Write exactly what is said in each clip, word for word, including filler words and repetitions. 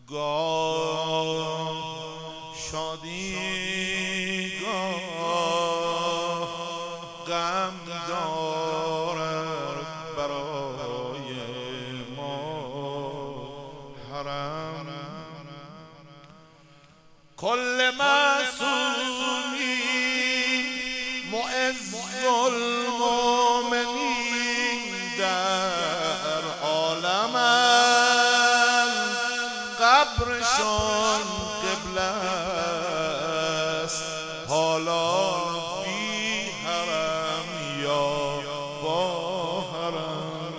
گاه شادی گاه غم دارد برای ما حرم. کل معصومین معز المؤمنین در عالمند، قبرشان قبله است حالا بی حرم یا با حرم.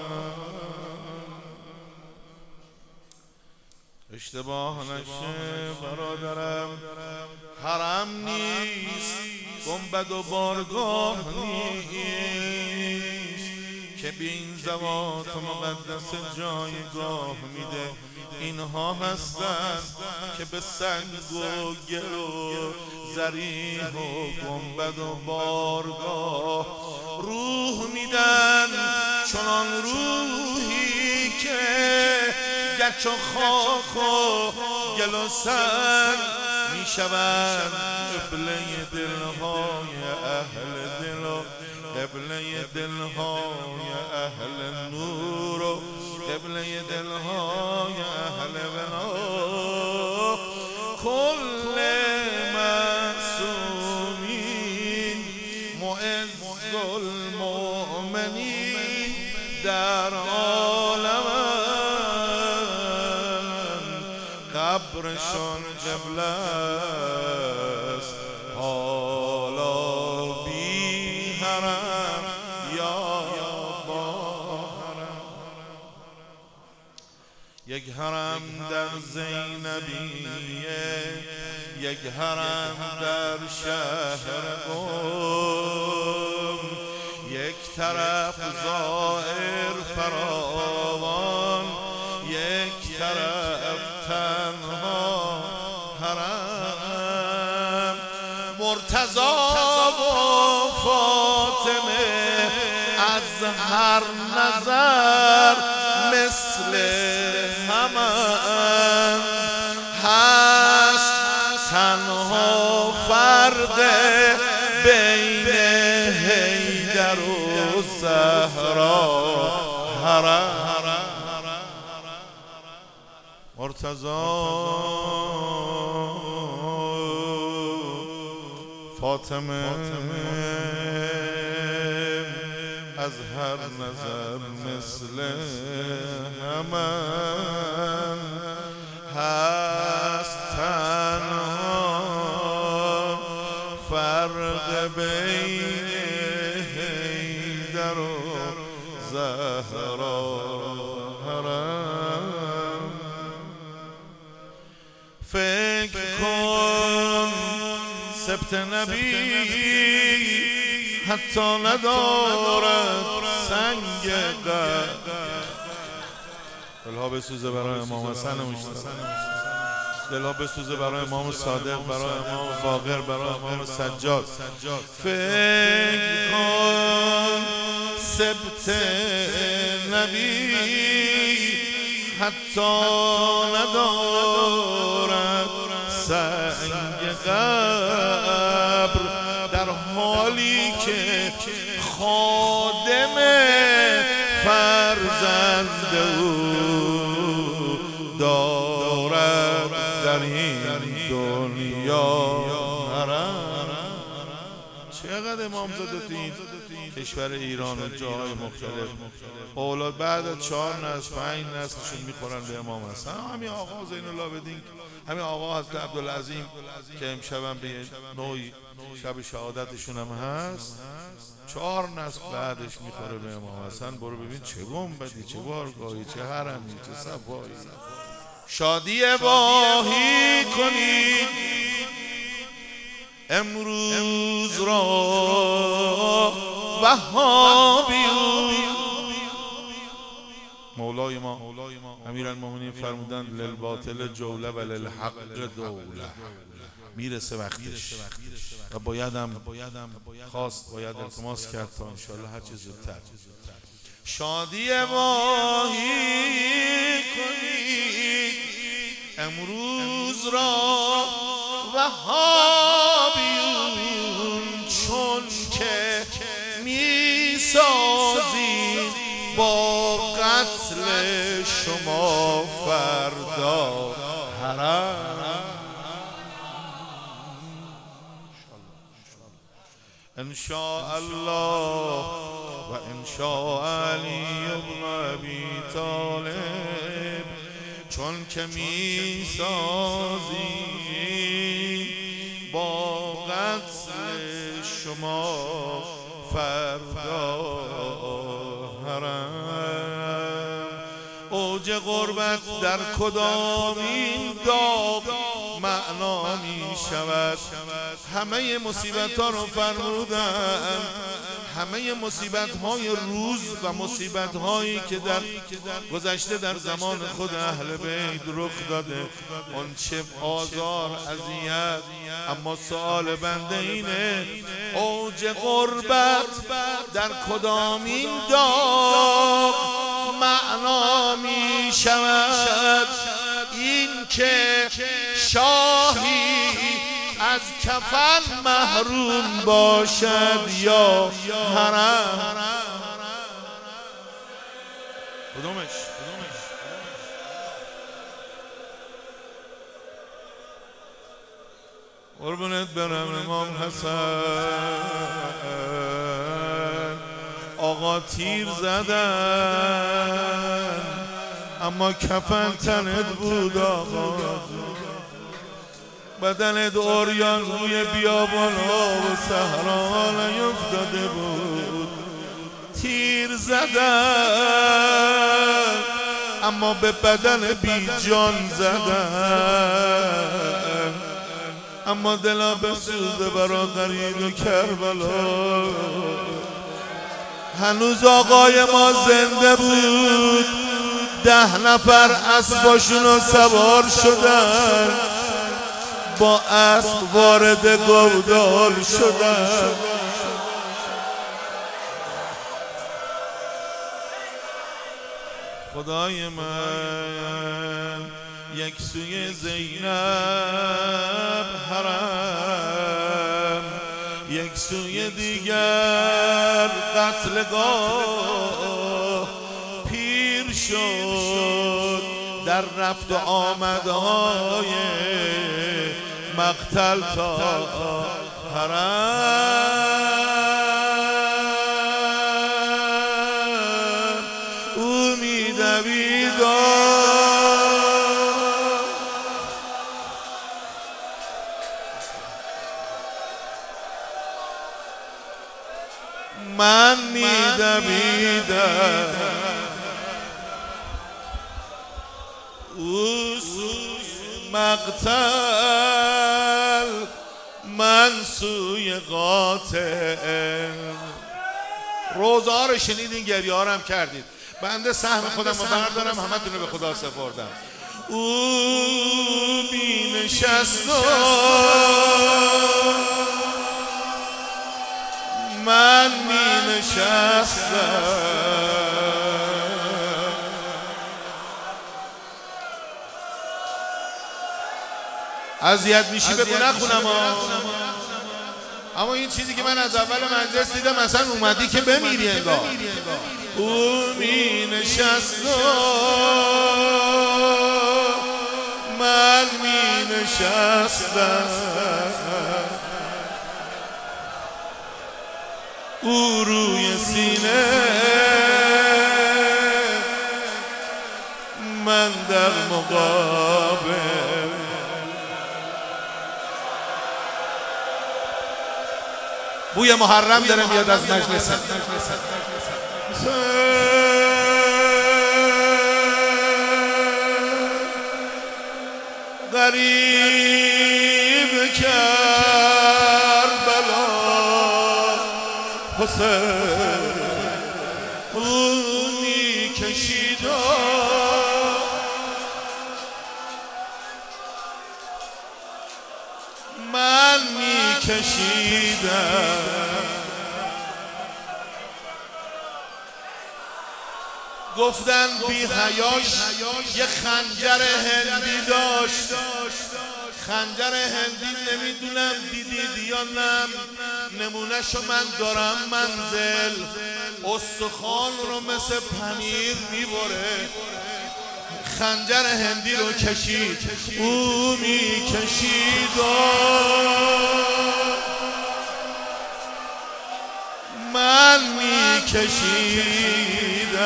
اشتباه نشه برادرم، حرم نیست، گنبد و بارگاه نیست که به این ذوات مقدس جایگاه میده. اینها هستند که به سنگ و گل و ضریح و گنبد و بارگاه روح میدن، چنان روحی که گچ و خاک و گل و سنگ میشوند قبله دلهای اهل دل و قبله دلهای اهل نور و قبله دلهای اهل بنا. کل معصومین معز المؤمنین در عالمند، قبرشان قبله است حالا بی حرم یا با حرم. یک حرم در زینبیه، یک حرم در شهر قم، یک طرف زائر فراوان، یک طرف تنها حرم. مرتضی و فاطمه از هر نظر مثل همند، هست تنها فرق بین حیدر و زهرا حرم. مرتضی فاطمه از هر نظر مثل همند، هست تنها فرق بین حیدر و زهرا حرم. فکر کن سبت نبی حتی ندارد سنگ قد. دلها بسوزه برای امام حسن مجتبی، دلها بسوزه برای امام صادق، برای امام باقر، برای امام سجاد. فکر کن سبت نبی حتی ندارد سنگ قبر، در حالی که خادم فرزند او دارد در این دنیا حرم. چقدر امامزاده تو این کشور ایران و جاهای مختلف اولاد بعد از چهار نسل پنج نسلشون میخورن به امام حسن. همین آقا زین العابدین، همین آقا حضرت عبدالعظیم که امشب به نوعی شب شهادتشون هم هست، چهار نسل بعدش میخوره به امام حسن. برو ببین چه گنبدی، چه بارگاهی، چه حرمی، چه صفایی. شادی واهی کنید امروز را وهابیون. مولای ما امیرالمومنین فرمودن للباطل جوله و للحق دوله. میرسه وقتش و بایدم خواست، باید التماس کرد تا انشاءالله هر چیز زودتر. شادی واهی کنید امروز را وهابیون چون که میسازید با قتل شما فردا حرم. ان شاء الله و ان شاء علی ابن ابی طالب چون که میسازی با قتل شما فردا حرم. اوج غربت در کدامین داغ معنا می شود؟ همه مصیبت ها رو فرمودن، همه مصیبت های روز و مصیبت هایی که در گذشته در زمان خود اهل بیت رخ داده، اون چه آزار اذیت. اما سوال بنده اینه اوج غربت در کدامین داغ معنا می شود؟ این که شاهی از کفن محروم باشد یا حرم. کدومش؟ قربونت برم امام حسن. آقا تیر زدن اما کفن تنت بود آقا، بدنت عریان روی بیابان ها و صحرا نیفتاده بود. تیر زدن اما به بدن بی جان زدن، اما دلا بسوزه برا غریب و کربلا. هنوز آقای ما زنده بود، ده نفر اسباشونو سوار شدن، با اسب وارد گودال شدن. خدای من یک سوی زینب حرم، یک سوی دیگر قتلگاه پیر شد در رفت و آمدهای مقتل تا حرم. او می‌دوید من می‌دویدم، او مقتل من سوی قاتل. روزه ها رو شنیدین، گریه ها رو هم کردید. بنده سهم خودم رو بردارم، همه تونه به خدا سپردم. او بی نشست من می نشستم، اذیت میشی بگو نخونم ها. اما این چیزی که من از اول مجلس دیدم اصلا اومدی که بمیری انگار. او می نشست من می نشستم، او روی سینه من در مقابل. بوی محرم داره میاد از مجلس. غریب کربلا حسین اونی کشید من می کشیدم. گفتن بی حیاش یه خنجر هندی داشت، خنجر هندی نمیدونم دیدید یا نه، نمونهشو من دارم منزل، استخوان رو مثل پنیر میبره. خنجر هندی رو کشید، او میکشید و من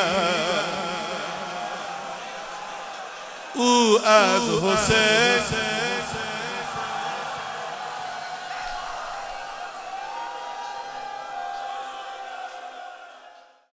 میکشیدم. او از حسین